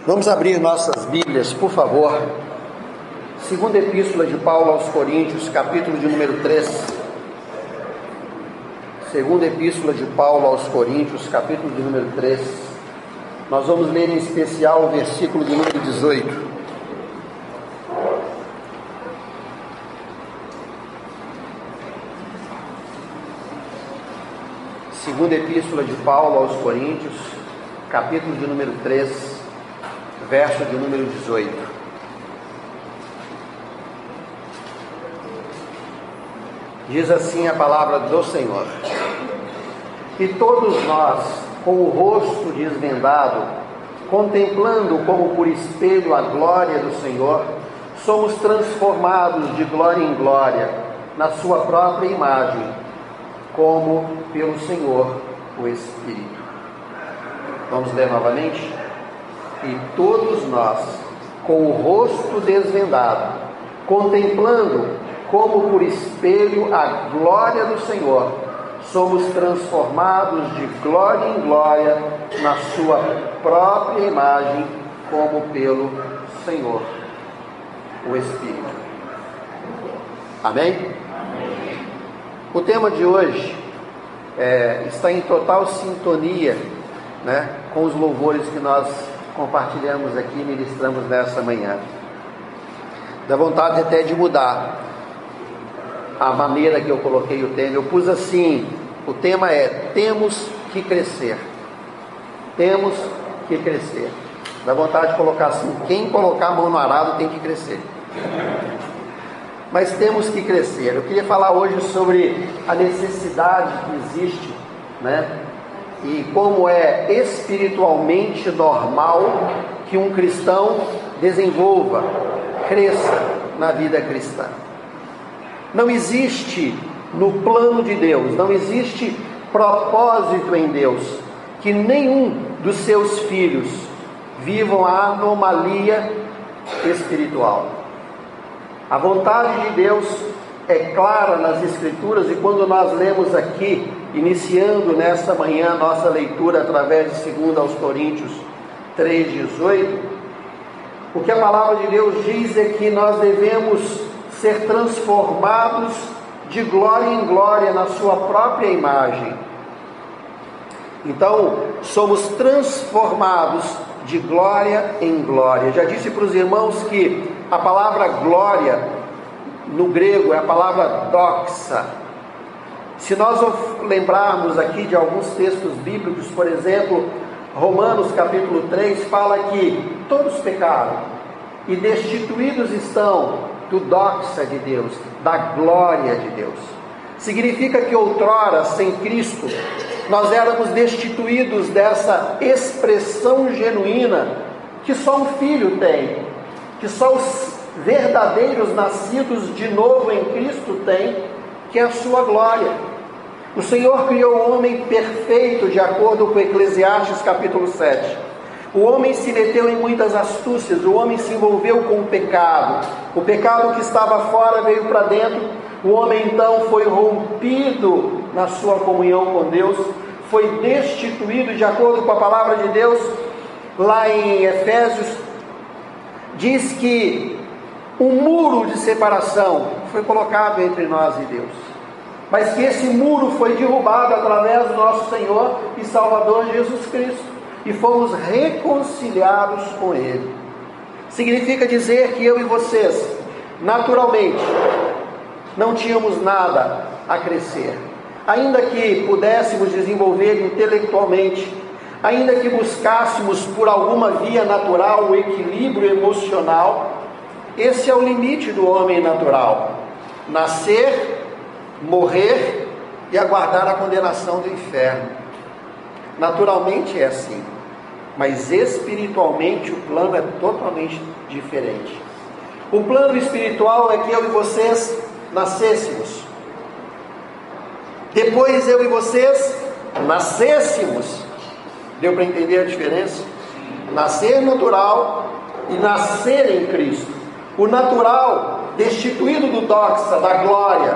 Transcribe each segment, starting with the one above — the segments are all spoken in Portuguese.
Vamos abrir nossas Bíblias, por favor. Segunda Epístola de Paulo aos Coríntios, capítulo de número 3. Segunda Epístola de Paulo aos Coríntios, capítulo de número 3. Nós vamos ler em especial o versículo de número 18. Segunda Epístola de Paulo aos Coríntios, capítulo de número 3, verso de número 18. Diz assim a palavra do Senhor: E todos nós, com o rosto desvendado, contemplando como por espelho a glória do Senhor, somos transformados de glória em glória, na sua própria imagem, como pelo Senhor o Espírito. Vamos ler novamente? E todos nós, com o rosto desvendado, contemplando como por espelho a glória do Senhor, somos transformados de glória em glória na sua própria imagem, como pelo Senhor o Espírito. Amém? O tema de hoje está em total sintonia, com os louvores que nós compartilhamos aqui e ministramos nessa manhã. Dá vontade até de mudar a maneira que eu coloquei o tema. Eu pus assim: o tema é temos que crescer. Temos que crescer. Dá vontade de colocar assim: quem colocar a mão no arado tem que crescer. Mas temos que crescer. Eu queria falar hoje sobre a necessidade que existe, e como é espiritualmente normal que um cristão desenvolva, cresça na vida cristã. Não existe no plano de Deus, não existe propósito em Deus que nenhum dos seus filhos vivam a anomalia espiritual. A vontade de Deus é clara nas Escrituras, e quando nós lemos aqui, iniciando nesta manhã nossa leitura através de 2 aos Coríntios 3,18, o que a palavra de Deus diz é que nós devemos ser transformados de glória em glória na sua própria imagem. Então, somos transformados de glória em glória. Já disse para os irmãos que a palavra glória no grego é a palavra doxa. Se nós lembrarmos aqui de alguns textos bíblicos, por exemplo, Romanos capítulo 3 fala que todos pecaram e destituídos estão do doxa de Deus, da glória de Deus. Significa que outrora, sem Cristo, nós éramos destituídos dessa expressão genuína que só um filho tem, que só os verdadeiros nascidos de novo em Cristo têm, que é a sua glória. O Senhor criou o homem perfeito, de acordo com Eclesiastes capítulo 7. O homem se meteu em muitas astúcias, o homem se envolveu com o pecado que estava fora veio para dentro. O homem então foi rompido na sua comunhão com Deus, foi destituído, de acordo com a palavra de Deus. Lá em Efésios diz que um muro de separação foi colocado entre nós e Deus, mas que esse muro foi derrubado através do nosso Senhor e Salvador Jesus Cristo, e fomos reconciliados com Ele. Significa dizer que eu e vocês, naturalmente, não tínhamos nada a crescer, ainda que pudéssemos desenvolver intelectualmente, ainda que buscássemos por alguma via natural o equilíbrio emocional. Esse é o limite do homem natural: nascer, morrer e aguardar a condenação do inferno. Naturalmente é assim, mas espiritualmente o plano é totalmente diferente. O plano espiritual é que eu e vocês nascêssemos, depois eu e vocês nascêssemos. Deu para entender a diferença? Nascer natural e nascer em Cristo. O natural, destituído do doxa, da glória.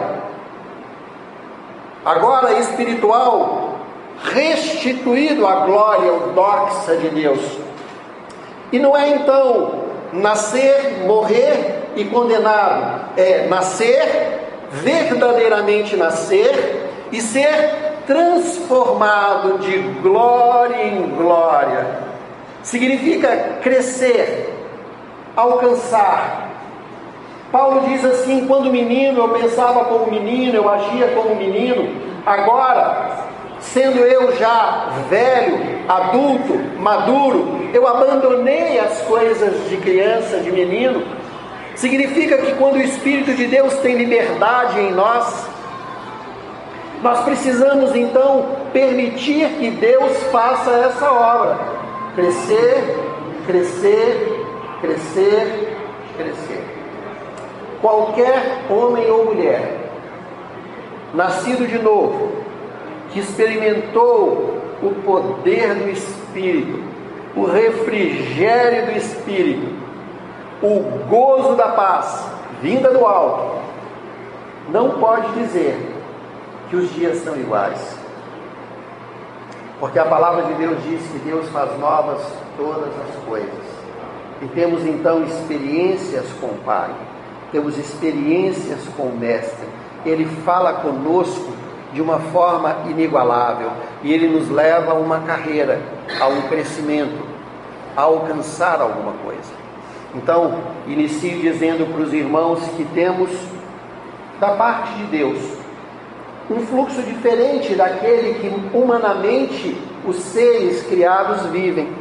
Agora espiritual, restituído à glória, o doxa de Deus. E não é então nascer, morrer e condenado. É nascer, verdadeiramente nascer, e ser transformado de glória em glória. Significa crescer, alcançar. Paulo diz assim: quando menino eu pensava como menino, eu agia como menino. Agora, sendo eu já velho, adulto, maduro, eu abandonei as coisas de criança, de menino. Significa que quando o Espírito de Deus tem liberdade em nós, nós precisamos então permitir que Deus faça essa obra. Crescer, crescer, crescer, crescer. Qualquer homem ou mulher nascido de novo, que experimentou o poder do Espírito, o refrigério do Espírito, o gozo da paz vinda do alto, não pode dizer que os dias são iguais, porque a palavra de Deus diz que Deus faz novas todas as coisas, e temos então experiências com o Pai, temos experiências com o Mestre. Ele fala conosco de uma forma inigualável, e Ele nos leva a uma carreira, a um crescimento, a alcançar alguma coisa. Então, inicio dizendo para os irmãos que temos, da parte de Deus, um fluxo diferente daquele que humanamente os seres criados vivem.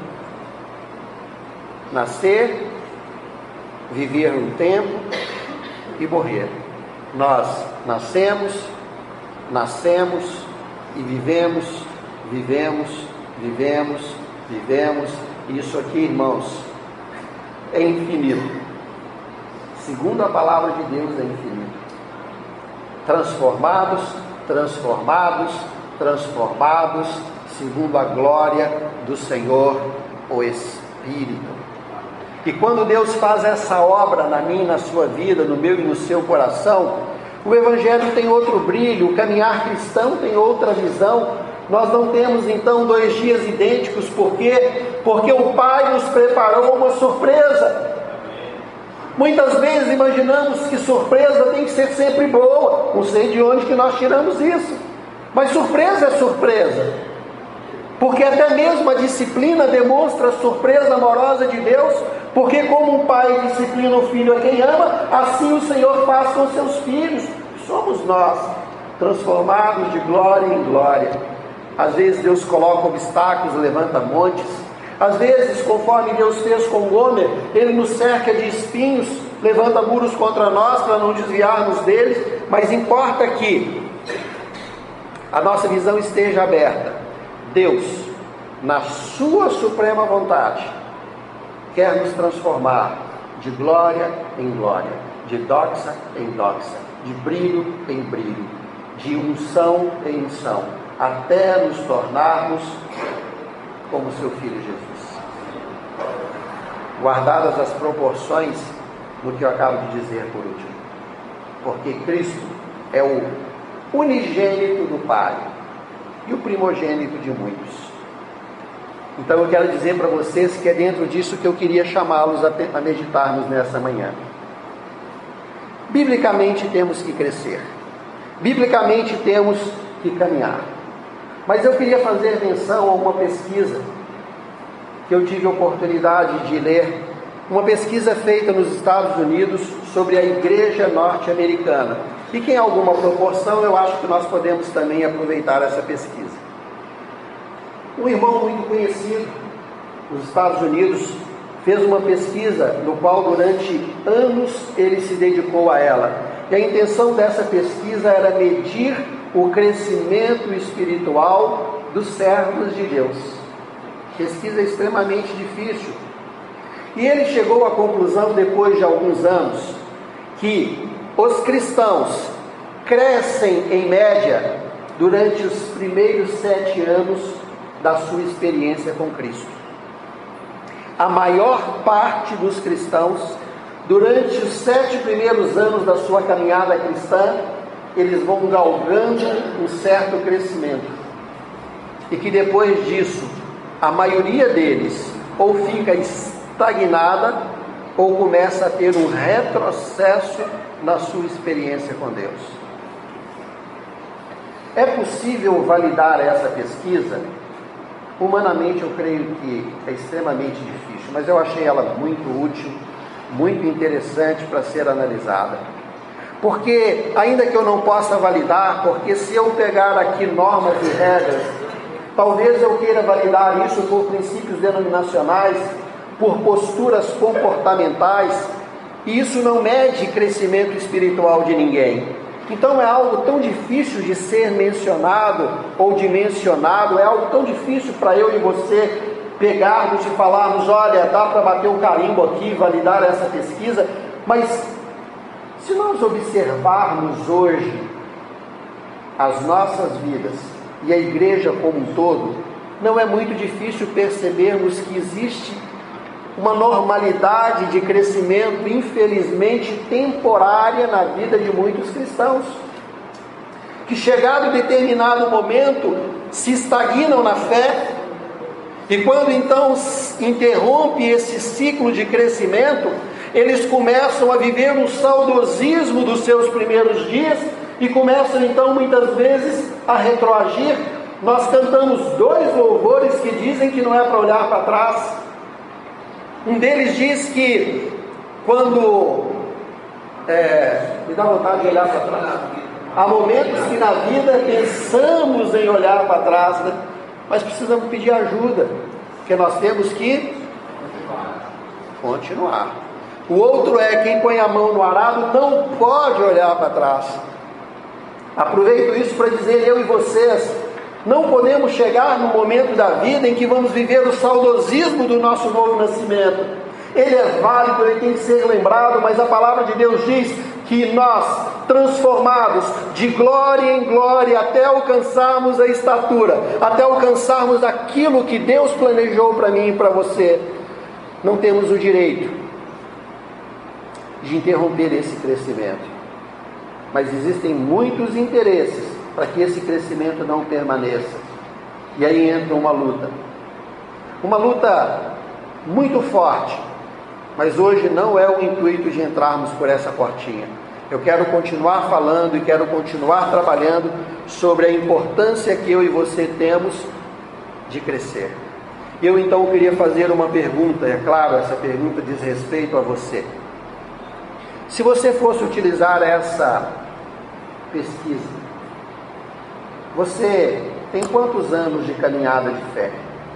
Nascer, viver um tempo e morrer. Nós nascemos e vivemos, e isso aqui, irmãos, é infinito. Segundo a palavra de Deus, é infinito. Transformados, segundo a glória do Senhor, o Espírito. E quando Deus faz essa obra na minha e na sua vida, no meu e no seu coração, o Evangelho tem outro brilho, o caminhar cristão tem outra visão. Nós não temos então 2 dias idênticos, por quê? Porque o Pai nos preparou uma surpresa. Muitas vezes imaginamos que surpresa tem que ser sempre boa, não sei de onde que nós tiramos isso, mas surpresa é surpresa, porque até mesmo a disciplina demonstra a surpresa amorosa de Deus, porque como um pai disciplina o filho a quem ama, assim o Senhor faz com seus filhos. Somos nós, transformados de glória em glória. Às vezes Deus coloca obstáculos, levanta montes. Às vezes, conforme Deus fez com Gomer, Ele nos cerca de espinhos, levanta muros contra nós para não desviarmos deles, mas importa que a nossa visão esteja aberta. Deus, na sua suprema vontade, quer nos transformar de glória em glória, de doxa em doxa, de brilho em brilho, de unção em unção, até nos tornarmos como seu Filho Jesus. Guardadas as proporções do que eu acabo de dizer por último, porque Cristo é o unigênito do Pai e o primogênito de muitos. Então eu quero dizer para vocês que é dentro disso que eu queria chamá-los a meditarmos nessa manhã. Biblicamente temos que crescer, biblicamente temos que caminhar, mas eu queria fazer menção a uma pesquisa que eu tive a oportunidade de ler, uma pesquisa feita nos Estados Unidos sobre a igreja norte-americana, e que em alguma proporção eu acho que nós podemos também aproveitar essa pesquisa. Um irmão muito conhecido nos Estados Unidos fez uma pesquisa no qual durante anos ele se dedicou a ela, e a intenção dessa pesquisa era medir o crescimento espiritual dos servos de Deus. Pesquisa extremamente difícil, e ele chegou à conclusão depois de alguns anos que os cristãos crescem em média durante os primeiros 7 anos da sua experiência com Cristo. A maior parte dos cristãos, durante os 7 primeiros anos da sua caminhada cristã, eles vão galgando um certo crescimento, e que depois disso, a maioria deles ou fica estagnada ou começa a ter um retrocesso na sua experiência com Deus. É possível validar essa pesquisa? Humanamente eu creio que é extremamente difícil, mas eu achei ela muito útil, muito interessante para ser analisada. Porque, ainda que eu não possa validar, porque se eu pegar aqui normas e regras, talvez eu queira validar isso por princípios denominacionais, por posturas comportamentais, e isso não mede crescimento espiritual de ninguém. Então é algo tão difícil de ser mencionado ou de mencionado, é algo tão difícil para eu e você pegarmos e falarmos, olha, dá para bater um carimbo aqui, validar essa pesquisa, mas se nós observarmos hoje as nossas vidas e a igreja como um todo, não é muito difícil percebermos que existe uma normalidade de crescimento, infelizmente temporária, na vida de muitos cristãos, que chegado determinado momento se estagnam na fé, e quando então interrompe esse ciclo de crescimento, eles começam a viver um saudosismo dos seus primeiros dias e começam então muitas vezes a retroagir. Nós cantamos 2 louvores que dizem que não é para olhar para trás. Um deles diz que quando me dá vontade de olhar para trás, há momentos que na vida pensamos em olhar para trás, né? Mas precisamos pedir ajuda, porque nós temos que continuar. O outro é quem põe a mão no arado não pode olhar para trás. Aproveito isso para dizer, eu e vocês, não podemos chegar no momento da vida em que vamos viver o saudosismo do nosso novo nascimento. Ele é válido, ele tem que ser lembrado, mas a palavra de Deus diz que nós, transformados de glória em glória, até alcançarmos a estatura, até alcançarmos aquilo que Deus planejou para mim e para você, não temos o direito de interromper esse crescimento. Mas existem muitos interesses para que esse crescimento não permaneça. E aí entra uma luta muito forte, mas hoje não é o intuito de entrarmos por essa portinha. Eu quero continuar falando e quero continuar trabalhando sobre a importância que eu e você temos de crescer. Eu então queria fazer uma pergunta, é claro, essa pergunta diz respeito a você. Se você fosse utilizar essa pesquisa, você tem quantos anos de caminhada de fé?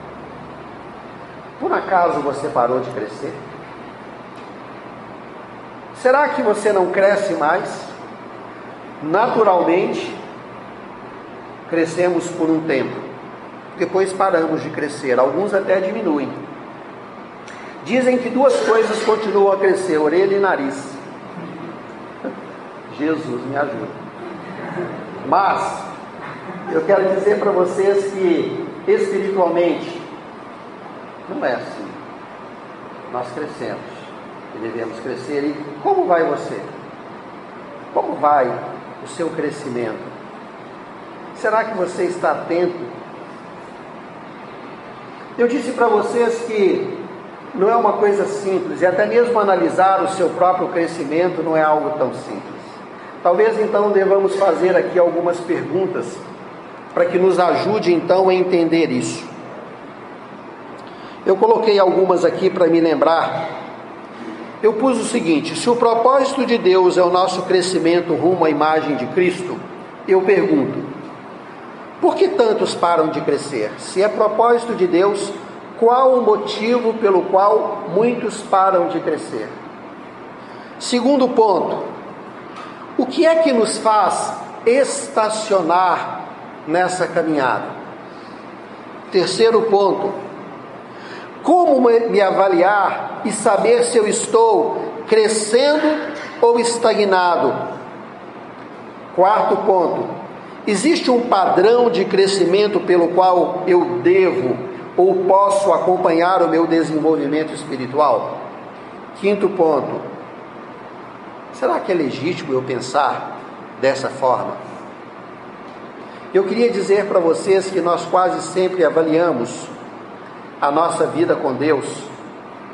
Por acaso você parou de crescer? Será que você não cresce mais? Naturalmente, crescemos por um tempo, depois paramos de crescer, alguns até diminuem. Dizem que 2 coisas continuam a crescer, orelha e nariz. Jesus me ajuda. Mas eu quero dizer para vocês que espiritualmente não é assim. Nós crescemos e devemos crescer. E como vai você? Como vai o seu crescimento? Será que você está atento? Eu disse para vocês que não é uma coisa simples, e até mesmo analisar o seu próprio crescimento não é algo tão simples. Talvez então devamos fazer aqui algumas perguntas para que nos ajude então a entender isso. Eu coloquei algumas aqui para me lembrar. Eu pus o seguinte: se o propósito de Deus é o nosso crescimento rumo à imagem de Cristo, eu pergunto, por que tantos param de crescer? Se é propósito de Deus, qual o motivo pelo qual muitos param de crescer? Segundo ponto, o que é que nos faz estacionar nessa caminhada? Terceiro ponto, como me avaliar e saber se eu estou crescendo ou estagnado? Quarto ponto, existe um padrão de crescimento pelo qual eu devo ou posso acompanhar o meu desenvolvimento espiritual? Quinto ponto, será que é legítimo eu pensar dessa forma? Eu queria dizer para vocês que nós quase sempre avaliamos a nossa vida com Deus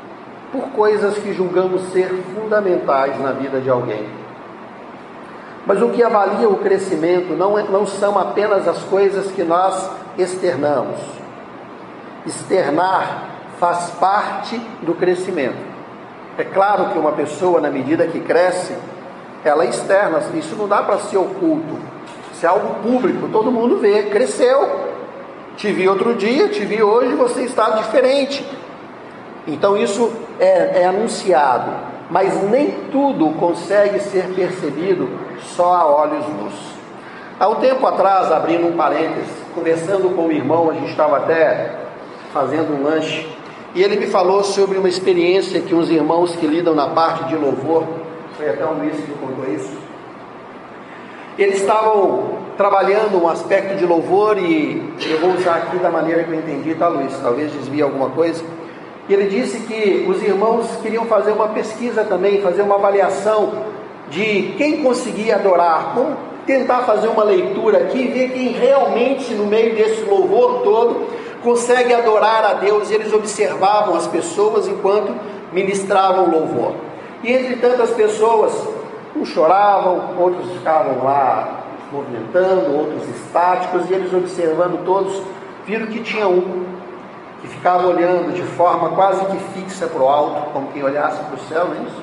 por coisas que julgamos ser fundamentais na vida de alguém. Mas o que avalia o crescimento não são apenas as coisas que nós externamos. Externar faz parte do crescimento. É claro que uma pessoa, na medida que cresce, ela externa. Isso não dá para ser oculto. Isso é algo público, todo mundo vê. Cresceu. Te vi outro dia, te vi hoje, você está diferente. Então isso é anunciado. Mas nem tudo consegue ser percebido só a olhos nus. Há um tempo atrás, abrindo um parênteses, conversando com o irmão, a gente estava até fazendo um lanche, e ele me falou sobre uma experiência que uns irmãos que lidam na parte de louvor, foi até o Luiz que contou isso, eles estavam trabalhando um aspecto de louvor, e eu vou usar aqui da maneira que eu entendi, tá, Luiz? Talvez desvie alguma coisa. E ele disse que os irmãos queriam fazer uma pesquisa também, fazer uma avaliação de quem conseguia adorar. Vamos tentar fazer uma leitura aqui e ver quem realmente, no meio desse louvor todo, consegue adorar a Deus. E eles observavam as pessoas enquanto ministravam louvor. E entre tantas pessoas, uns choravam, outros ficavam lá movimentando, outros estáticos, e eles observando todos, viram que tinha um que ficava olhando de forma quase que fixa para o alto, como quem olhasse para o céu, não é isso?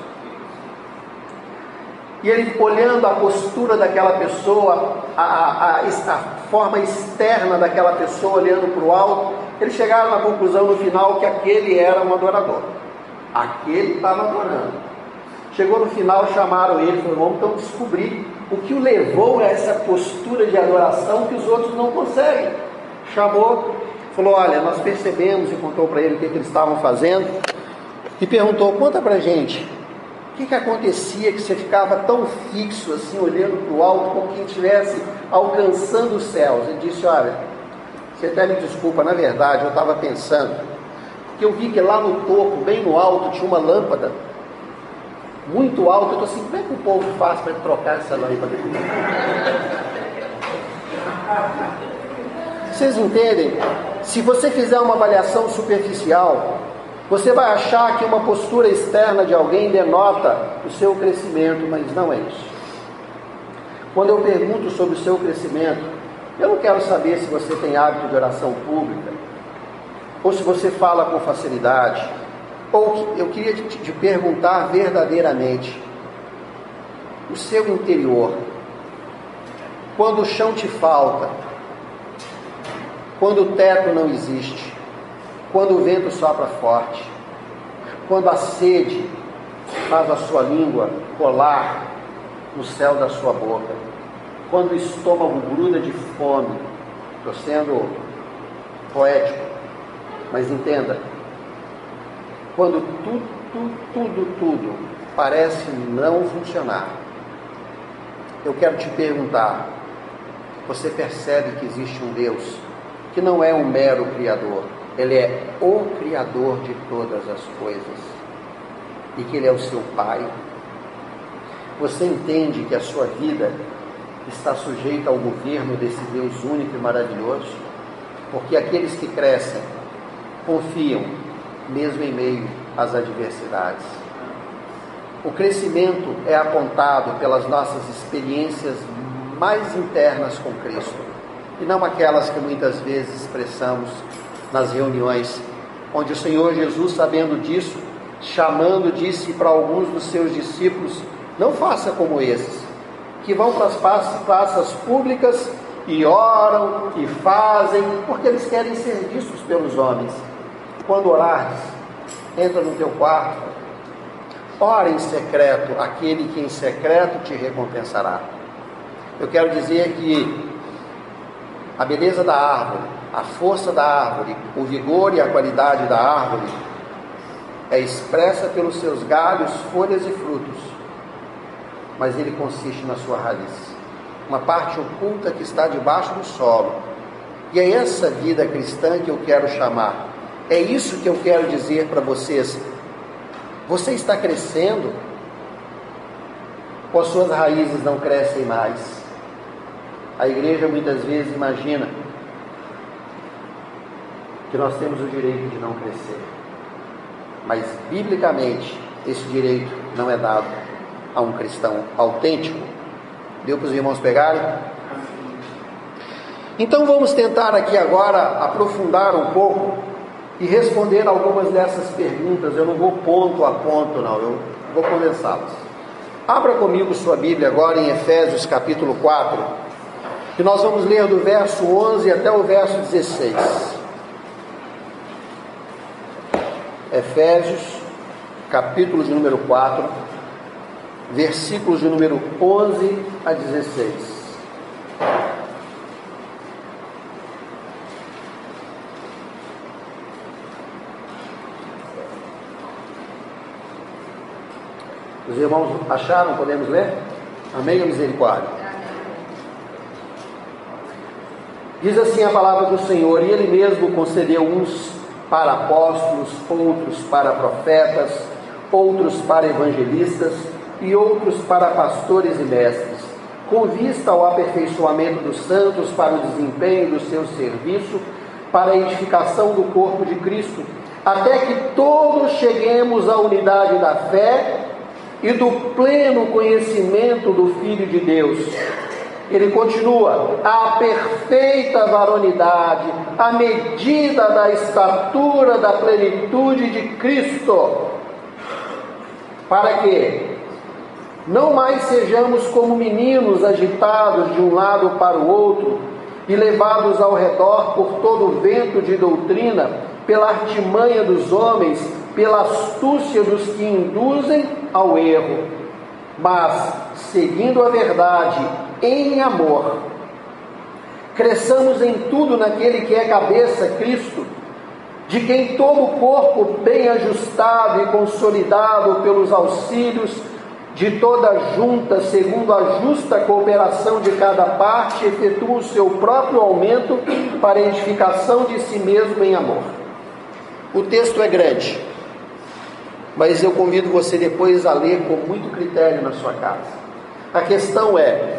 E ele olhando a postura daquela pessoa, a forma externa daquela pessoa olhando para o alto, eles chegaram na conclusão no final que aquele era um adorador. Aquele estava adorando. Chegou no final, chamaram ele e falaram: vamos então descobrir o que o levou a essa postura de adoração que os outros não conseguem. Chamou, falou: olha, nós percebemos, e contou para ele o que eles estavam fazendo, e perguntou: conta para a gente, o que acontecia que você ficava tão fixo assim, olhando para o alto, como quem estivesse alcançando os céus? Ele disse: olha, você até me desculpa, na verdade eu estava pensando, que eu vi que lá no topo, bem no alto, tinha uma lâmpada, muito alta. Eu estou assim, como é que o povo faz para trocar essa lâmpada? Vocês entendem? Se você fizer uma avaliação superficial, você vai achar que uma postura externa de alguém denota o seu crescimento, mas não é isso. Quando eu pergunto sobre o seu crescimento, eu não quero saber se você tem hábito de oração pública, ou se você fala com facilidade, ou eu queria te perguntar verdadeiramente, o seu interior, quando o chão te falta, quando o teto não existe, quando o vento sopra forte, quando a sede faz a sua língua colar no céu da sua boca, quando o estômago gruda de fome. Estou sendo poético, mas entenda, quando tudo parece não funcionar, eu quero te perguntar: você percebe que existe um Deus que não é um mero Criador, Ele é o Criador de todas as coisas, e que Ele é o seu Pai? Você entende que a sua vida está sujeita ao governo desse Deus único e maravilhoso? Porque aqueles que crescem confiam, mesmo em meio às adversidades. O crescimento é apontado pelas nossas experiências mais internas com Cristo, e não aquelas que muitas vezes expressamos nas reuniões, onde o Senhor Jesus, sabendo disso, chamando, disse para alguns dos seus discípulos: não faça como esses, que vão para as praças públicas e oram e fazem, porque eles querem ser vistos pelos homens. Quando orares, entra no teu quarto, ora em secreto, aquele que em secreto te recompensará. Eu quero dizer que a beleza da árvore, a força da árvore, o vigor e a qualidade da árvore é expressa pelos seus galhos, folhas e frutos, mas ele consiste na sua raiz, uma parte oculta que está debaixo do solo. E é essa vida cristã que eu quero chamar. É isso que eu quero dizer para vocês. Você está crescendo? Ou as suas raízes não crescem mais? A igreja muitas vezes imagina que nós temos o direito de não crescer. mas biblicamente esse direito não é dado a um cristão autêntico. Deu para os irmãos pegarem? Então vamos tentar aqui agora aprofundar um pouco e responder algumas dessas perguntas. Eu não vou ponto a ponto, não, eu vou condensá-las. Abra comigo sua Bíblia agora em Efésios capítulo 4, e nós vamos ler do verso 11 até o verso 16. Efésios capítulo de número 4, versículos de número 11 a 16. Os irmãos acharam? Podemos ler? Amém ou misericórdia? Diz assim a palavra do Senhor: e Ele mesmo concedeu uns para apóstolos, outros para profetas, outros para evangelistas e outros para pastores e mestres, com vista ao aperfeiçoamento dos santos para o desempenho do seu serviço, para a edificação do corpo de Cristo, até que todos cheguemos à unidade da fé e do pleno conhecimento do Filho de Deus. Ele continua: a perfeita varonidade, a medida da estatura da plenitude de Cristo, para que não mais sejamos como meninos agitados de um lado para o outro e levados ao redor por todo o vento de doutrina, pela artimanha dos homens, pela astúcia dos que induzem ao erro, mas seguindo a verdade em amor, cresçamos em tudo naquele que é cabeça, Cristo, de quem todo o corpo bem ajustado e consolidado pelos auxílios de toda junta, segundo a justa cooperação de cada parte, efetua o seu próprio aumento para a edificação de si mesmo em amor. O texto é grande, mas eu convido você depois a ler com muito critério na sua casa. A questão é,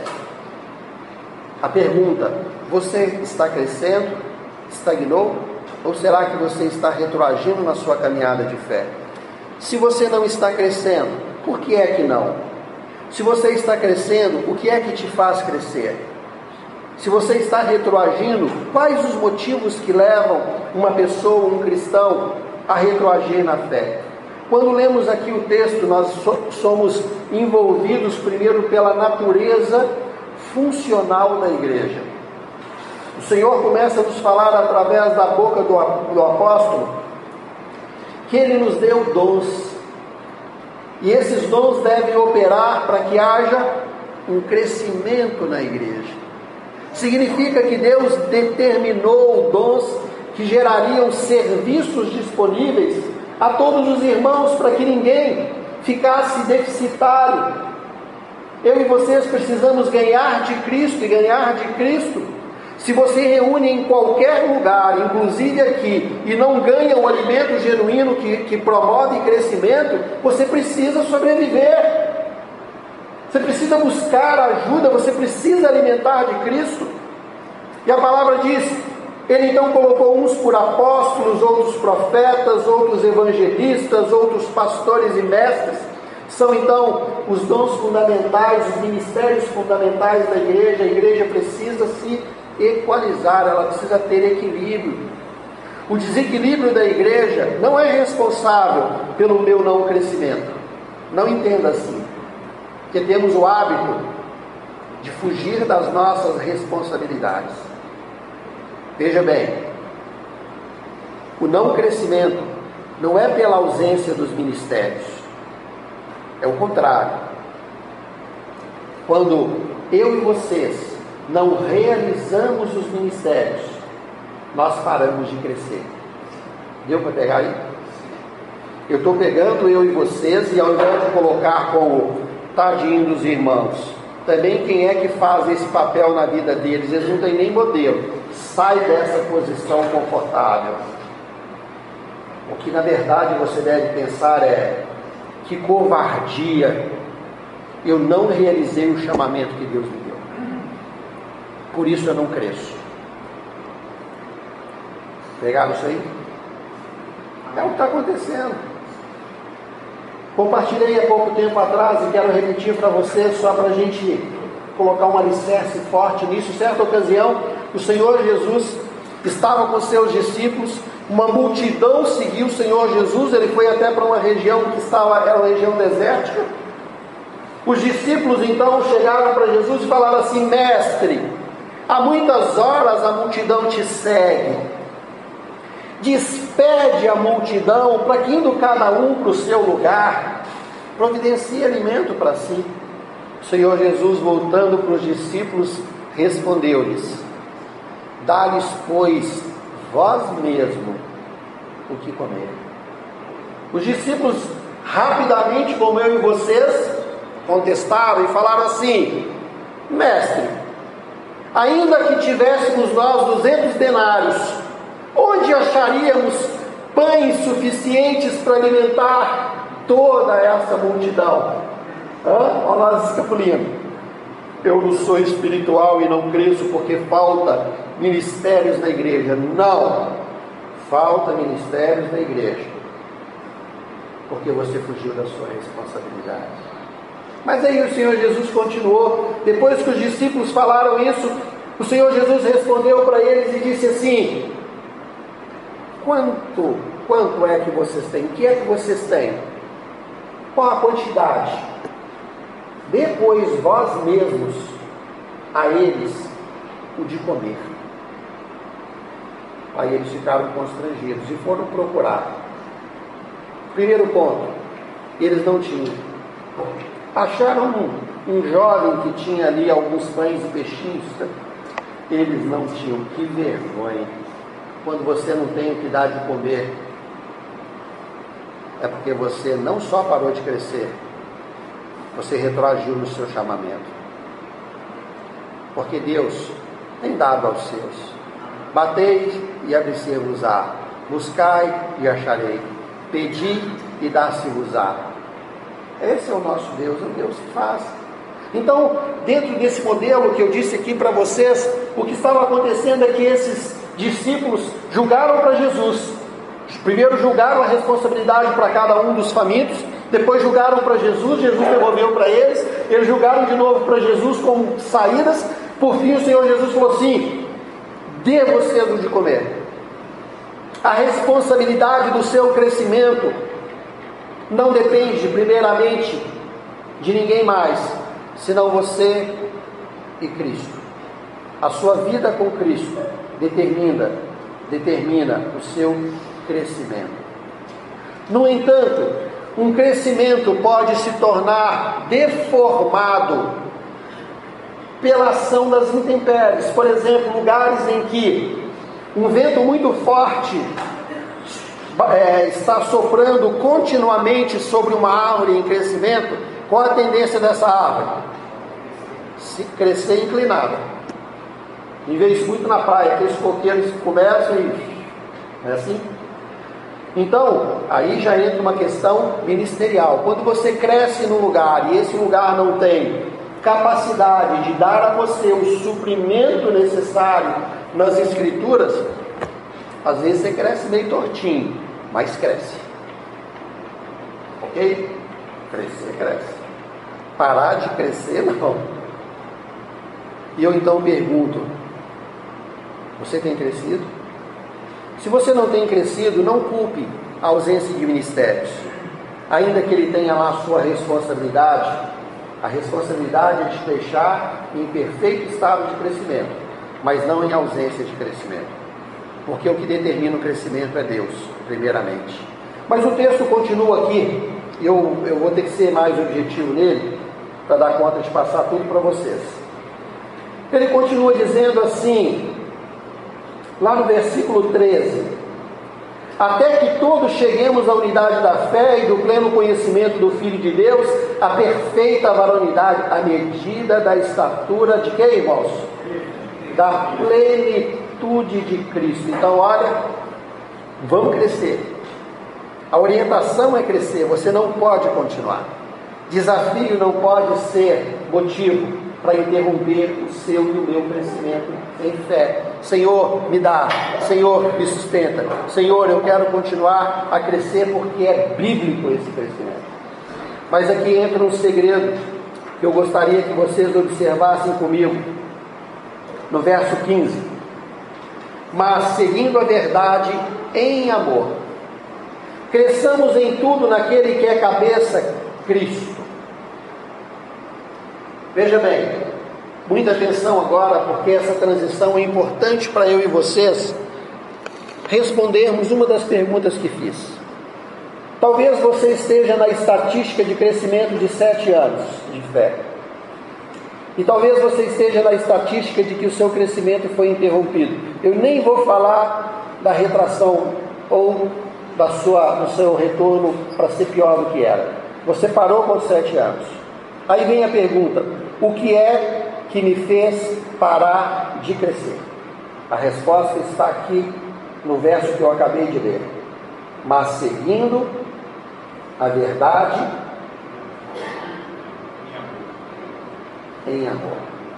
a pergunta: você está crescendo? Estagnou? Ou será que você está retroagindo na sua caminhada de fé? Se você não está crescendo, por que é que não? Se você está crescendo, o que é que te faz crescer? Se você está retroagindo, quais os motivos que levam uma pessoa, um cristão, a retroagir na fé? Quando lemos aqui o texto, nós somos envolvidos primeiro pela natureza funcional da igreja. O Senhor começa a nos falar através da boca do apóstolo que Ele nos deu dons, e esses dons devem operar para que haja um crescimento na igreja. Significa que Deus determinou dons que gerariam serviços disponíveis a todos os irmãos, para que ninguém ficasse deficitário. Eu e vocês precisamos ganhar de Cristo e ganhar de Cristo. Se você reúne em qualquer lugar, inclusive aqui, e não ganha um alimento genuíno que promove crescimento, você precisa sobreviver. Você precisa buscar ajuda, você precisa alimentar de Cristo. E a palavra diz: Ele então colocou uns por apóstolos, outros profetas, outros evangelistas, outros pastores e mestres. São então os dons fundamentais, os ministérios fundamentais da igreja. A igreja precisa se equalizar, ela precisa ter equilíbrio. O desequilíbrio da igreja não é responsável pelo meu não crescimento. Não entenda assim, porque temos o hábito de fugir das nossas responsabilidades. Veja bem, o não crescimento não é pela ausência dos ministérios, é o contrário. Quando eu e vocês não realizamos os ministérios, nós paramos de crescer. Deu para pegar aí? Eu estou pegando eu e vocês, e ao invés de colocar como tadinho dos irmãos, também quem é que faz esse papel na vida deles? Eles não têm nem modelo. Sai dessa posição confortável. O que na verdade você deve pensar é: que covardia, eu não realizei o chamamento que Deus me deu, por isso eu não cresço. Pegaram isso aí? É o que está acontecendo. Compartilhei há pouco tempo atrás e quero repetir para você, só para a gente colocar um alicerce forte nisso. Certa ocasião, o Senhor Jesus estava com seus discípulos, uma multidão seguiu o Senhor Jesus, ele foi até para uma região que era uma região desértica. Os discípulos então chegaram para Jesus e falaram assim: mestre, há muitas horas a multidão te segue, despede a multidão para que, indo cada um para o seu lugar, providencie alimento para si. O Senhor Jesus, voltando para os discípulos, respondeu-lhes: dá-lhes, pois, vós mesmo o que comer. Os discípulos, rapidamente, como eu e vocês, contestaram e falaram assim: mestre, ainda que tivéssemos nós 200 denários, onde acharíamos pães suficientes para alimentar toda essa multidão? Olha nós escapulindo. Eu não sou espiritual e não cresço porque falta ministérios na igreja. Não, falta ministérios na igreja porque você fugiu da sua responsabilidade. Mas aí o Senhor Jesus continuou. Depois que os discípulos falaram isso, o Senhor Jesus respondeu para eles e disse assim: quanto é que vocês têm? O que é que vocês têm? Qual a quantidade? Depois vós mesmos a eles o de comer. Aí eles ficaram constrangidos e foram procurar. Primeiro ponto, eles não tinham. Acharam um jovem que tinha ali alguns pães e peixinhos. Eles não tinham. Que vergonha. Quando você não tem o que dar de comer, é porque você não só parou de crescer, você retroagiu no seu chamamento. Porque Deus tem dado aos seus. Batei e abri-se-vos-á, buscai e acharei, pedi e dá-se-vos-á. Esse é o nosso Deus, é o Deus que faz. Então, dentro desse modelo que eu disse aqui para vocês, o que estava acontecendo é que esses discípulos julgaram para Jesus. Primeiro julgaram a responsabilidade para cada um dos famintos, depois julgaram para Jesus, Jesus devolveu para eles julgaram de novo para Jesus com saídas. Por fim o Senhor Jesus falou assim: dê vocês o de comer. A responsabilidade do seu crescimento não depende primeiramente de ninguém mais, senão você e Cristo. A sua vida com Cristo determina o seu crescimento. No entanto, um crescimento pode se tornar deformado pela ação das intempéries. Por exemplo, lugares em que um vento muito forte está soprando continuamente sobre uma árvore em crescimento. Qual a tendência dessa árvore? Se crescer inclinada. E vê isso muito na praia, aqueles coqueiros que começam e... não é assim? Então, aí já entra uma questão ministerial. Quando você cresce num lugar e esse lugar não tem capacidade de dar a você o suprimento necessário nas escrituras, às vezes você cresce meio tortinho, mas cresce. Ok? Crescer, cresce. Parar de crescer, não. E eu então pergunto: você tem crescido? Se você não tem crescido, não culpe a ausência de ministérios. Ainda que ele tenha lá a sua responsabilidade, a responsabilidade é de te deixar em perfeito estado de crescimento, mas não em ausência de crescimento. Porque o que determina o crescimento é Deus, primeiramente. Mas o texto continua aqui, e eu vou ter que ser mais objetivo nele, para dar conta de passar tudo para vocês. Ele continua dizendo assim, lá no versículo 13: até que todos cheguemos à unidade da fé e do pleno conhecimento do Filho de Deus, a perfeita varonidade, à medida da estatura de quem, irmãos? Da plenitude de Cristo. Então, olha, vamos crescer. A orientação é crescer, você não pode continuar. Desafio não pode ser motivo para interromper o seu e o meu crescimento em fé. Senhor, me dá. Senhor, me sustenta. Senhor, eu quero continuar a crescer porque é bíblico esse crescimento. Mas aqui entra um segredo que eu gostaria que vocês observassem comigo. No verso 15: mas seguindo a verdade em amor, cresçamos em tudo naquele que é cabeça, Cristo. Veja bem, muita atenção agora, porque essa transição é importante para eu e vocês respondermos uma das perguntas que fiz. Talvez você esteja na estatística de crescimento de 7 anos de fé. E talvez você esteja na estatística de que o seu crescimento foi interrompido. Eu nem vou falar da retração ou do seu retorno para ser pior do que era. Você parou com 7 anos. Aí vem a pergunta: o que é que me fez parar de crescer? A resposta está aqui no verso que eu acabei de ler. Mas seguindo a verdade em amor.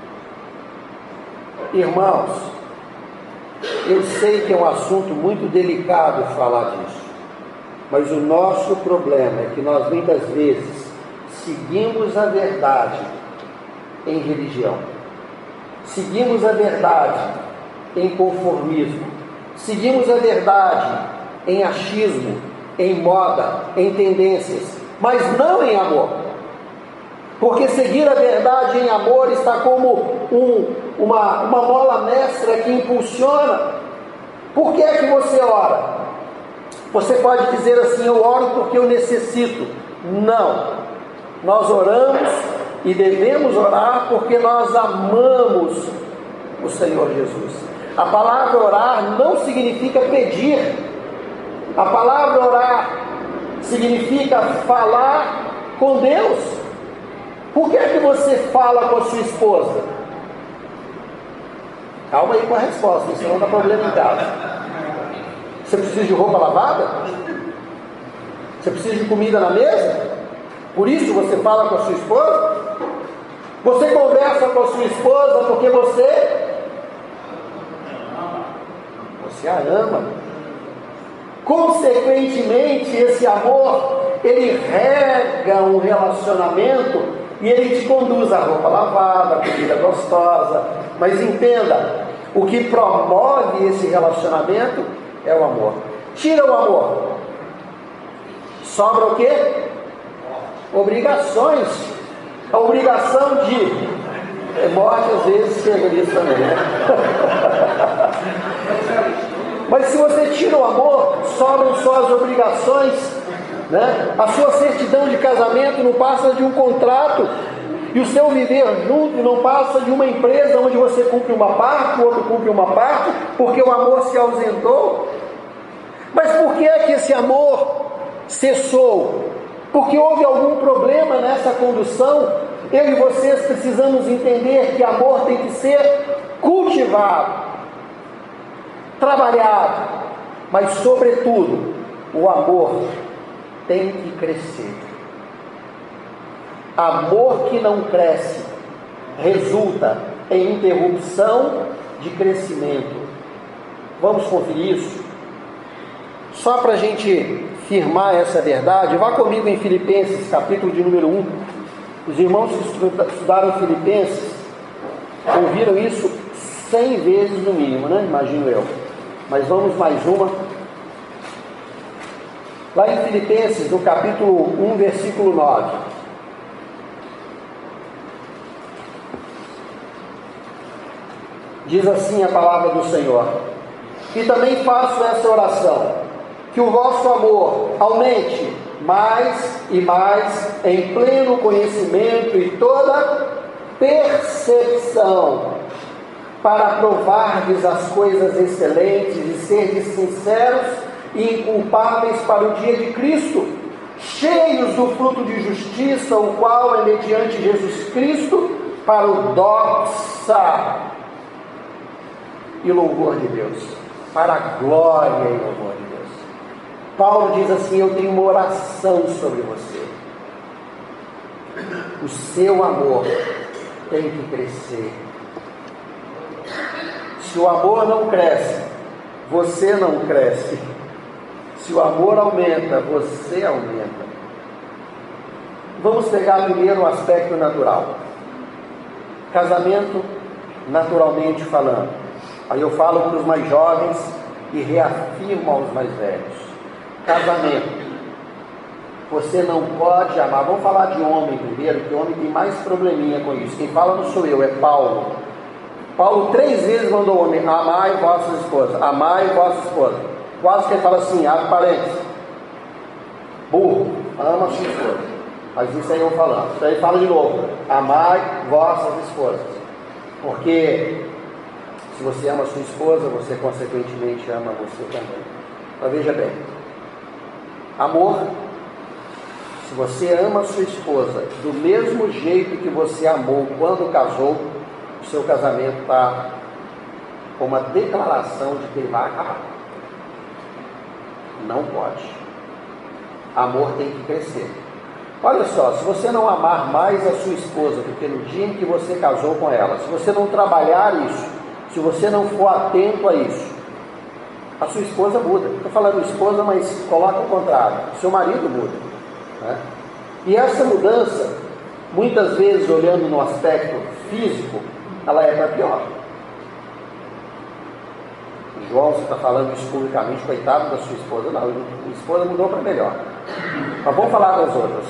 Irmãos, eu sei que é um assunto muito delicado falar disso, mas o nosso problema é que nós muitas vezes seguimos a verdade em religião, seguimos a verdade em conformismo, seguimos a verdade em achismo, em moda, em tendências, mas não em amor. Porque seguir a verdade em amor está como uma mola mestra que impulsiona. Por que é que você ora? Você pode dizer assim: eu oro porque eu necessito. Não. Nós oramos e devemos orar porque nós amamos o Senhor Jesus. A palavra orar não significa pedir. A palavra orar significa falar com Deus. Por que é que você fala com a sua esposa? Calma aí com a resposta, senão dá problema em casa. Você precisa de roupa lavada? Você precisa de comida na mesa? Por isso você fala com a sua esposa? Você conversa com a sua esposa porque você a ama. Consequentemente, esse amor, ele rega um relacionamento e ele te conduz à roupa lavada, à comida gostosa. Mas entenda, o que promove esse relacionamento é o amor. Tira o amor, sobra o quê? Obrigações. A obrigação de morte às vezes chega nisso também, né? Mas se você tira o amor, sobram só as obrigações, né? A sua certidão de casamento não passa de um contrato, e o seu viver junto não passa de uma empresa onde você cumpre uma parte, o outro cumpre uma parte, porque o amor se ausentou. Mas por que é que esse amor cessou? Porque houve algum problema nessa condução. Eu e vocês precisamos entender que amor tem que ser cultivado, trabalhado, mas sobretudo o amor tem que crescer. Amor que não cresce resulta em interrupção de crescimento. Vamos conferir isso? Só para a gente firmar essa verdade, vá comigo em Filipenses, capítulo de número 1. Os irmãos que estudaram Filipenses ouviram isso 100 vezes no mínimo, né? Imagino eu. Mas vamos mais uma. Lá em Filipenses, no capítulo 1, versículo 9. Diz assim a palavra do Senhor: e também faço essa oração, que o vosso amor aumente mais e mais em pleno conhecimento e toda percepção, para provardes as coisas excelentes e serdes sinceros e inculpáveis para o dia de Cristo, cheios do fruto de justiça, o qual é mediante Jesus Cristo, para o doxa e louvor de Deus, para a glória e louvor de Deus. Paulo diz assim: eu tenho uma oração sobre você. O seu amor tem que crescer. Se o amor não cresce, você não cresce. Se o amor aumenta, você aumenta. Vamos pegar primeiro o aspecto natural. Casamento, naturalmente falando. Aí eu falo para os mais jovens e reafirmo aos mais velhos. Casamento. Você não pode amar. Vamos falar de homem primeiro, que o homem tem mais probleminha com isso. Quem fala não sou eu, é Paulo. Paulo 3 vezes mandou o homem: amai vossas esposas, amai vossas esposas. Quase que ele fala assim, abre parênteses. Burro, ama a sua esposa. Mas isso aí eu vou falando. Isso aí fala de novo: amai vossas esposas. Porque se você ama a sua esposa, você consequentemente ama você também. Então veja bem, amor, se você ama a sua esposa do mesmo jeito que você amou quando casou, o seu casamento está com uma declaração de que ele vai acabar. Não pode. Amor tem que crescer. Olha só, se você não amar mais a sua esposa do que no dia em que você casou com ela, se você não trabalhar isso, se você não for atento a isso, a sua esposa muda. Estou falando esposa, mas coloca o contrário. O seu marido muda, né? E essa mudança, muitas vezes olhando no aspecto físico, ela é para pior. João, você está falando isso publicamente, coitado da sua esposa. Não, minha esposa mudou para melhor. Mas vamos falar das outras.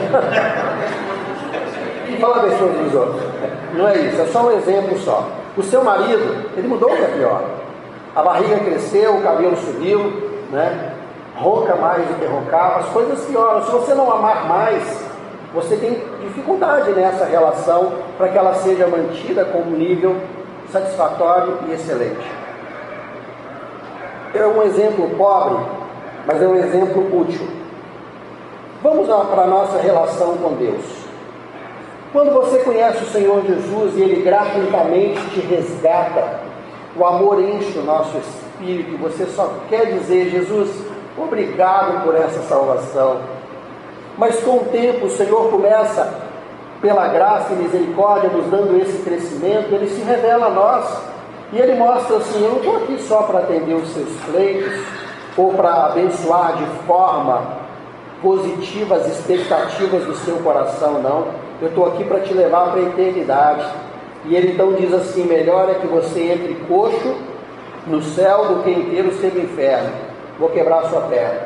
Fala das coisas dos outros. Não é isso, é só um exemplo só. O seu marido, ele mudou para pior. A barriga cresceu, o cabelo subiu, né? Ronca mais do que roncava, as coisas pioram. Se você não amar mais, você tem dificuldade nessa relação para que ela seja mantida com um nível satisfatório e excelente. É um exemplo pobre, mas é um exemplo útil. Vamos para a nossa relação com Deus. Quando você conhece o Senhor Jesus e Ele gratuitamente te resgata, o amor enche o nosso espírito e você só quer dizer: Jesus, obrigado por essa salvação. Mas com o tempo o Senhor começa, pela graça e misericórdia, nos dando esse crescimento. Ele se revela a nós e Ele mostra assim: eu não estou aqui só para atender os seus pleitos ou para abençoar de forma positiva as expectativas do seu coração, não. Eu estou aqui para te levar para a eternidade. E Ele então diz assim: melhor é que você entre coxo no céu do que inteiro ser no inferno. Vou quebrar a sua perna.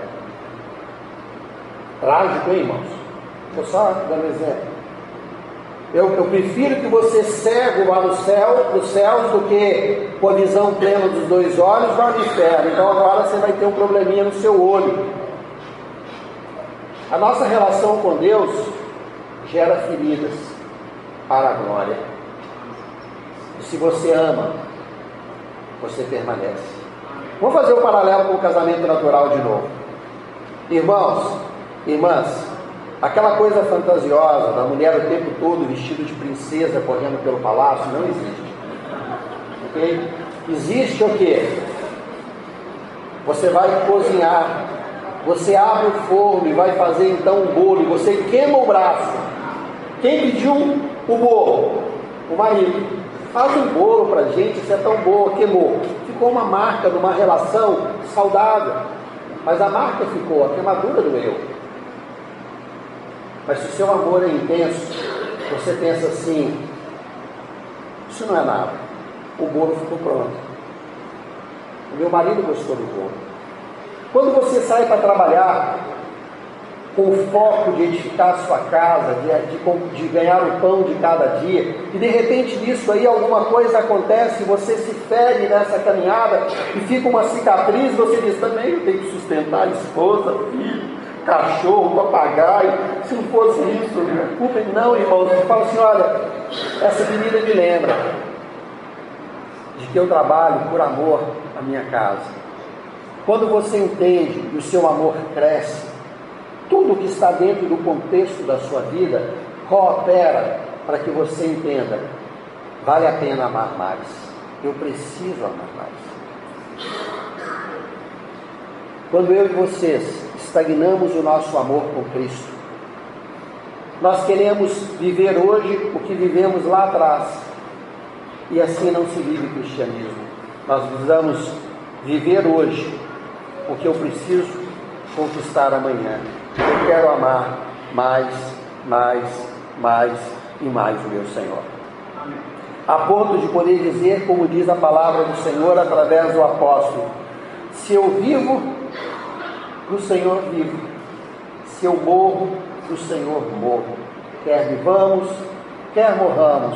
Trágico, hein, irmãos? Estou só dando exemplo. Eu prefiro que você cego vá no céu, nos céus, do que com a visão plena dos 2 olhos vá no inferno. Então agora você vai ter um probleminha no seu olho. A nossa relação com Deus gera feridas para a glória. E se você ama, você permanece. Vamos fazer um paralelo com o casamento natural de novo. Irmãos, irmãs, aquela coisa fantasiosa da mulher o tempo todo vestido de princesa correndo pelo palácio não existe. Ok? Existe o quê? Você vai cozinhar, você abre o forno e vai fazer então um bolo e você queima o braço. Quem pediu o bolo? O marido. Faz um bolo pra gente, isso é tão boa, queimou. Ficou uma marca de uma relação saudável. Mas a marca ficou, a queimadura doeu. Mas se o seu amor é intenso, você pensa assim: isso não é nada. O bolo ficou pronto. O meu marido gostou do bolo. Quando você sai para trabalhar com o foco de edificar a sua casa, de ganhar o pão de cada dia, e de repente nisso aí alguma coisa acontece, você se fere nessa caminhada e fica uma cicatriz, você diz: também eu tenho que sustentar a esposa, filho, cachorro, papagaio. Se não fosse isso, desculpa. Não, irmãos, você fala assim: olha, essa ferida me lembra de que eu trabalho por amor à minha casa. Quando você entende e o seu amor cresce, tudo que está dentro do contexto da sua vida coopera para que você entenda: vale a pena amar mais, eu preciso amar mais. Quando eu e vocês estagnamos o nosso amor com Cristo, nós queremos viver hoje o que vivemos lá atrás, e assim não se vive o cristianismo. Nós precisamos viver hoje o que eu preciso conquistar amanhã. Eu quero amar mais mais e mais o meu Senhor. A ponto de poder dizer, como diz a palavra do Senhor através do apóstolo: se eu vivo, para o Senhor vivo; se eu morro, para o Senhor morro. Quer vivamos, quer morramos,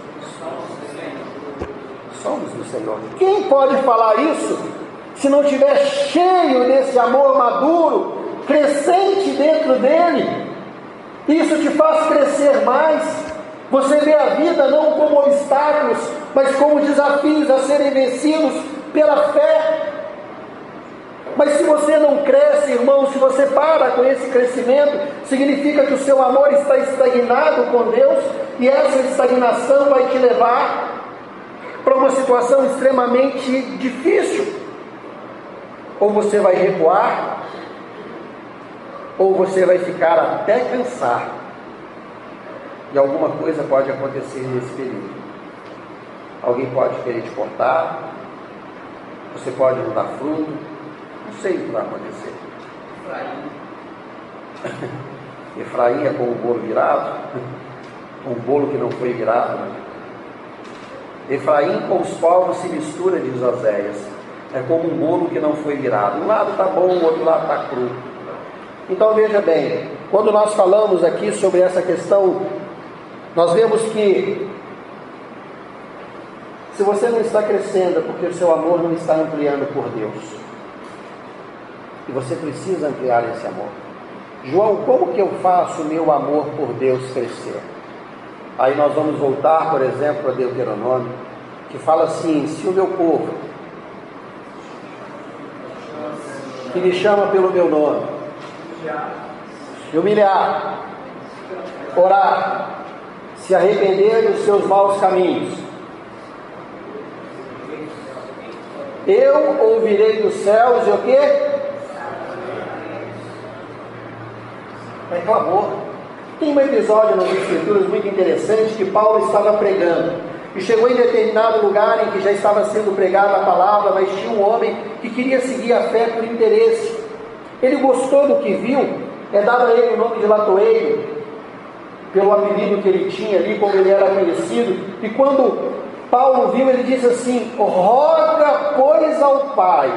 somos do Senhor. Quem pode falar isso se não estiver cheio desse amor maduro, crescente dentro dele? Isso te faz crescer mais. Você vê a vida não como obstáculos, mas como desafios a serem vencidos pela fé. Mas se você não cresce, irmão, se você para com esse crescimento, significa que o seu amor está estagnado com Deus, e essa estagnação vai te levar para uma situação extremamente difícil. Ou você vai recuar, ou você vai ficar até cansar. E alguma coisa pode acontecer nesse período. Alguém pode querer te cortar, você pode não dar fruto, não sei o que vai acontecer. Efraim é como um bolo virado, um bolo que não foi virado. Efraim com os povos se mistura, diz Oséias. É como um bolo que não foi virado. Um lado está bom, o outro lado está cru. Então veja bem, quando nós falamos aqui sobre essa questão, nós vemos que se você não está crescendo é porque o seu amor não está ampliando por Deus. E você precisa ampliar esse amor. João, como que eu faço o meu amor por Deus crescer? Aí nós vamos voltar, por exemplo, para Deuteronômio, que fala assim: se o meu povo, que me chama pelo meu nome, se humilhar, orar, se arrepender dos seus maus caminhos, eu ouvirei dos céus e o quê? É clamor. Tem um episódio nas Escrituras muito interessante que Paulo estava pregando e chegou em determinado lugar em que já estava sendo pregada a palavra, mas tinha um homem que queria seguir a fé por interesse. Ele gostou do que viu, é dado a ele o nome de latoeiro, pelo apelido que ele tinha ali, como ele era conhecido. E quando Paulo viu, ele disse assim: roga, pois, ao Pai,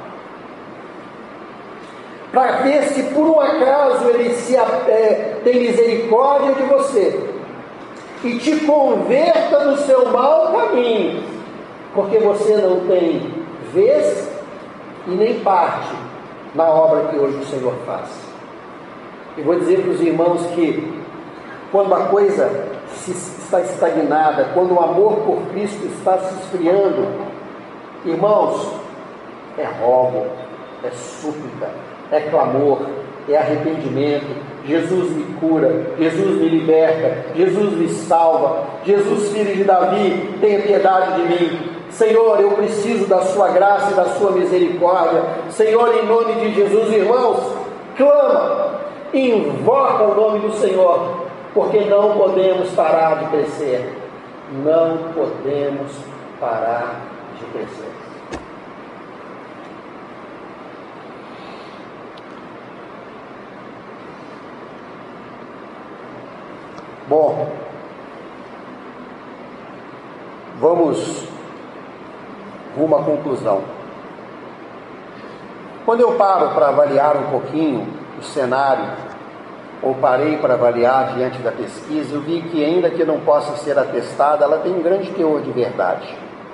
para ver se por um acaso ele tem misericórdia de você e te converta do seu mau caminho, porque você não tem vez e nem parte na obra que hoje o Senhor faz. E vou dizer para os irmãos que quando a coisa está estagnada, quando o amor por Cristo está se esfriando, irmãos, é rogo, é súplica, é clamor, é arrependimento. Jesus me cura, Jesus me liberta, Jesus me salva. Jesus, filho de Davi, tenha piedade de mim. Senhor, eu preciso da sua graça e da sua misericórdia. Senhor, em nome de Jesus, irmãos, clama, invoca o nome do Senhor, porque não podemos parar de crescer. Não podemos parar de crescer. Bom, vamos rumo à conclusão. Quando eu paro para avaliar um pouquinho o cenário, ou parei para avaliar diante da pesquisa, eu vi que, ainda que não possa ser atestada, ela tem um grande teor de verdade.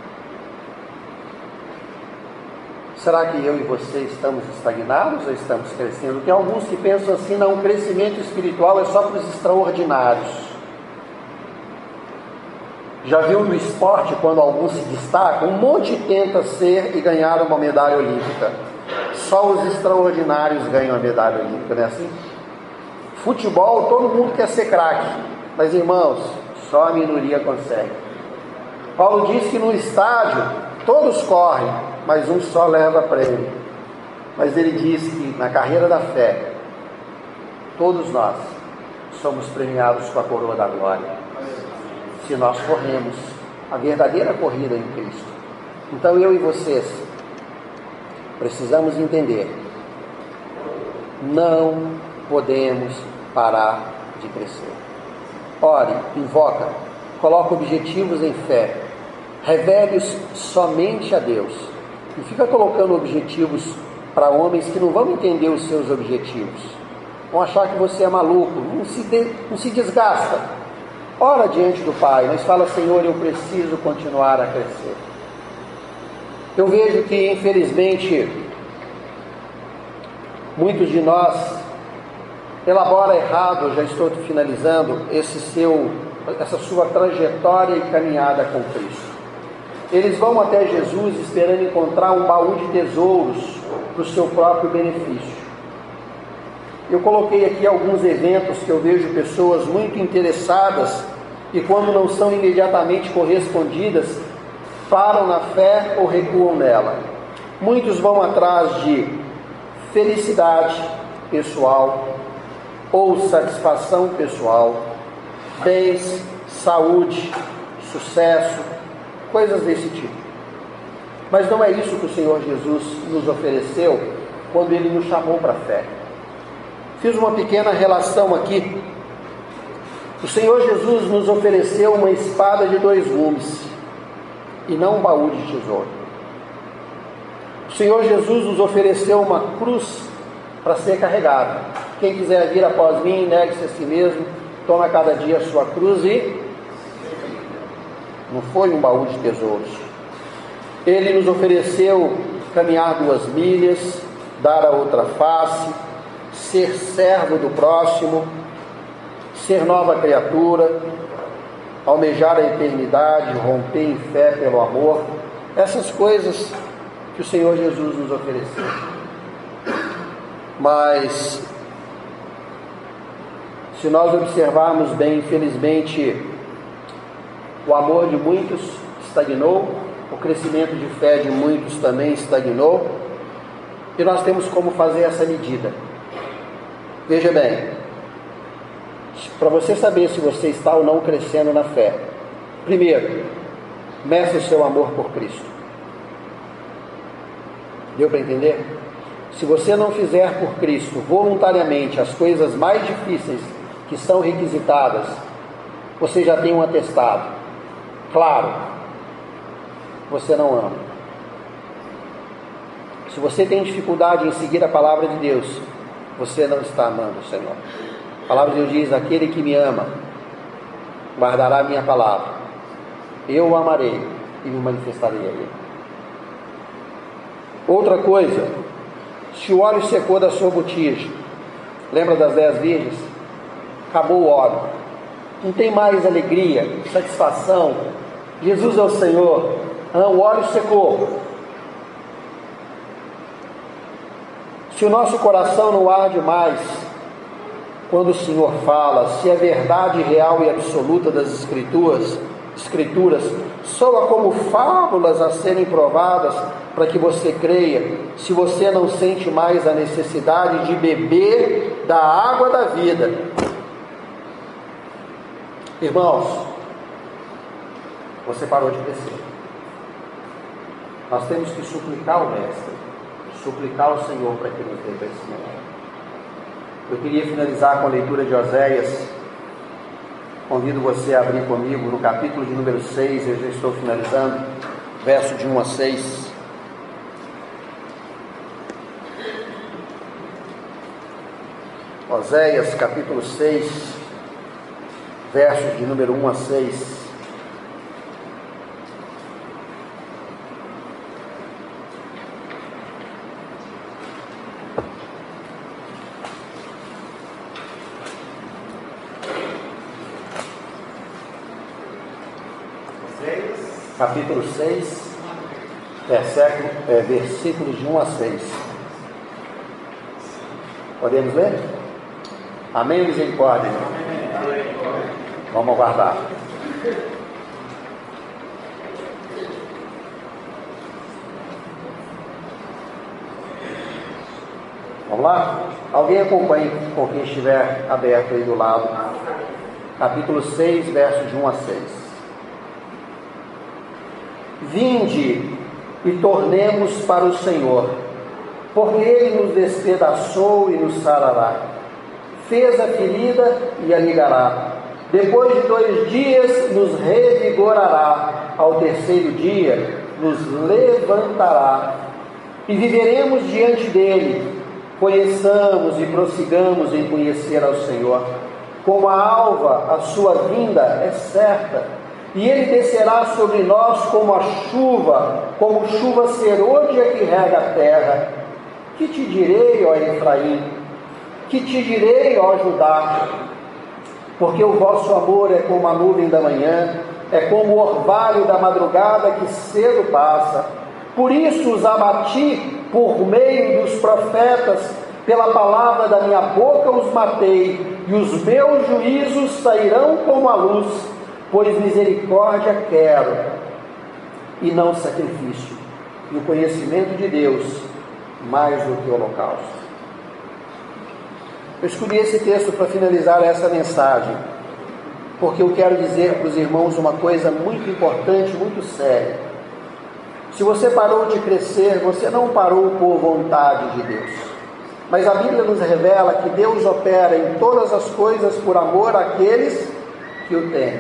Será que eu e você estamos estagnados ou estamos crescendo? Tem alguns que pensam assim: não, o crescimento espiritual é só para os extraordinários. Já viu no esporte, quando alguns se destacam, um monte tenta ser e ganhar uma medalha olímpica. Só os extraordinários ganham a medalha olímpica, não é assim? Futebol, todo mundo quer ser craque, mas irmãos, só a minoria consegue. Paulo diz que no estádio todos correm, mas um só leva prêmio. Mas ele diz que na carreira da fé, todos nós somos premiados com a coroa da glória, se nós corremos a verdadeira corrida em Cristo. Então eu e vocês precisamos entender: não podemos parar de crescer. Ore, invoca, coloca objetivos em fé, revele-os somente a Deus. Não fica colocando objetivos para homens que não vão entender os seus objetivos. Vão achar que você é maluco. Não se desgasta. Ora diante do Pai, mas fala: Senhor, eu preciso continuar a crescer. Eu vejo que, infelizmente, muitos de nós elaboram errado, já estou finalizando, essa sua trajetória e caminhada com Cristo. Eles vão até Jesus esperando encontrar um baú de tesouros para o seu próprio benefício. Eu coloquei aqui alguns eventos que eu vejo pessoas muito interessadas e, quando não são imediatamente correspondidas, param na fé ou recuam nela. Muitos vão atrás de felicidade pessoal ou satisfação pessoal, bens, saúde, sucesso, coisas desse tipo. Mas não é isso que o Senhor Jesus nos ofereceu quando Ele nos chamou para a fé. Fiz uma pequena relação aqui. O Senhor Jesus nos ofereceu uma espada de 2 gumes e não um baú de tesouro. O Senhor Jesus nos ofereceu uma cruz para ser carregada. Quem quiser vir após mim, negue-se a si mesmo, toma cada dia a sua cruz e... Não foi um baú de tesouros. Ele nos ofereceu caminhar 2 milhas, dar a outra face, ser servo do próximo, ser nova criatura, almejar a eternidade, romper em fé pelo amor. Essas coisas que o Senhor Jesus nos ofereceu. Mas, se nós observarmos bem, infelizmente, o amor de muitos estagnou, o crescimento de fé de muitos também estagnou, e nós temos como fazer essa medida. Veja bem, para você saber se você está ou não crescendo na fé, primeiro, meça o seu amor por Cristo. Deu para entender? Se você não fizer por Cristo voluntariamente as coisas mais difíceis que são requisitadas, você já tem um atestado. Claro, você não ama. Se você tem dificuldade em seguir a palavra de Deus, você não está amando o Senhor. A palavra de Deus diz: aquele que me ama guardará a minha palavra, eu o amarei e me manifestarei a ele. Outra coisa, se o óleo secou da sua botija, lembra das 10 virgens? Acabou o óleo, não tem mais alegria, satisfação. Jesus é o Senhor, o óleo secou. Se o nosso coração não arde mais quando o Senhor fala, se a verdade real e absoluta das Escrituras soa como fábulas a serem provadas para que você creia, se você não sente mais a necessidade de beber da água da vida, irmãos, você parou de crescer. Nós temos que suplicar ao Mestre, suplicar ao Senhor para que nos dê crescimento. Eu queria finalizar com a leitura de Oséias. Convido você a abrir comigo no capítulo de número 6, eu já estou finalizando, verso de 1 a 6. Oséias, capítulo 6, versos de número 1 a 6. Capítulo 6, versículos de 1 a 6. Podemos ler? Amém ou misericórdia? Vamos aguardar. Vamos lá? Alguém acompanhe com quem estiver aberto aí do lado. Capítulo 6, versos de 1 a 6. Vinde e tornemos para o Senhor, porque Ele nos despedaçou e nos sarará. fez a ferida e a ligará. Depois de 2 dias nos revigorará, ao 3º dia nos levantará, e viveremos diante dele. Conheçamos e prossigamos em conhecer ao Senhor. Como a alva, a sua vinda é certa, e ele descerá sobre nós como chuva serôdia que rega a terra. Que te direi, ó Efraim? Que te direi, ó Judá? Porque o vosso amor é como a nuvem da manhã, é como o orvalho da madrugada que cedo passa. Por isso os abati por meio dos profetas, pela palavra da minha boca os matei, e os meus juízos sairão como a luz, pois misericórdia quero, e não sacrifício, e o conhecimento de Deus mais do que o holocausto. Eu escolhi esse texto para finalizar essa mensagem, porque eu quero dizer para os irmãos uma coisa muito importante, muito séria. Se você parou de crescer, você não parou por vontade de Deus. Mas a Bíblia nos revela que Deus opera em todas as coisas por amor àqueles que o temem.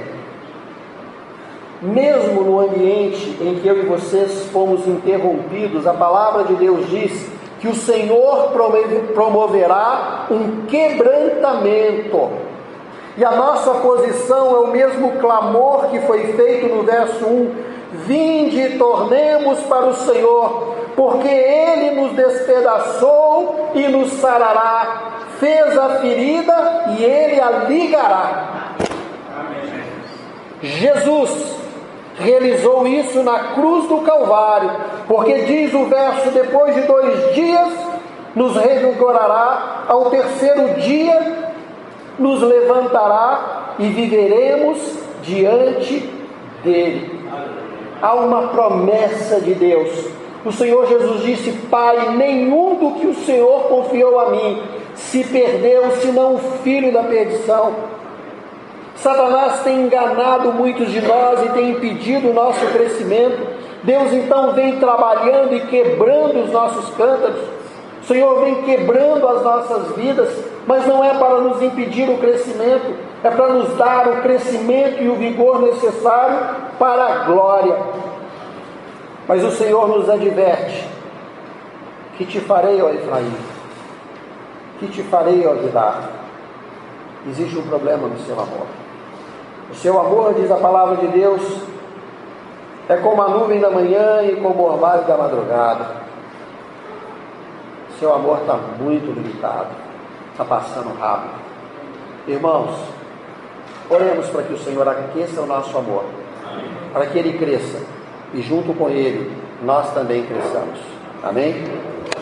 Mesmo no ambiente em que eu e vocês fomos interrompidos, a palavra de Deus diz que o Senhor promoverá um quebrantamento. E a nossa posição é o mesmo clamor que foi feito no verso 1. Vinde e tornemos para o Senhor, porque Ele nos despedaçou e nos sarará, fez a ferida e Ele a ligará. Amém. Jesus realizou isso na cruz do Calvário, porque diz o verso, depois de 2 dias nos revigorará, ao 3º dia nos levantará e viveremos diante dele. Há uma promessa de Deus. O Senhor Jesus disse: Pai, nenhum do que o Senhor confiou a mim se perdeu, senão o filho da perdição. Satanás tem enganado muitos de nós e tem impedido o nosso crescimento. Deus então vem trabalhando e quebrando os nossos cântaros. O Senhor vem quebrando as nossas vidas, mas não é para nos impedir o crescimento, é para nos dar o crescimento e o vigor necessário para a glória. Mas o Senhor nos adverte: que te farei, ó Efraim? Que te farei, ó Judá? Existe um problema no seu amor. O seu amor, diz a palavra de Deus, é como a nuvem da manhã e como o orvalho da madrugada. Seu amor está muito limitado, está passando rápido. Irmãos, oremos para que o Senhor aqueça o nosso amor, para que Ele cresça, e junto com Ele, nós também cresçamos. Amém?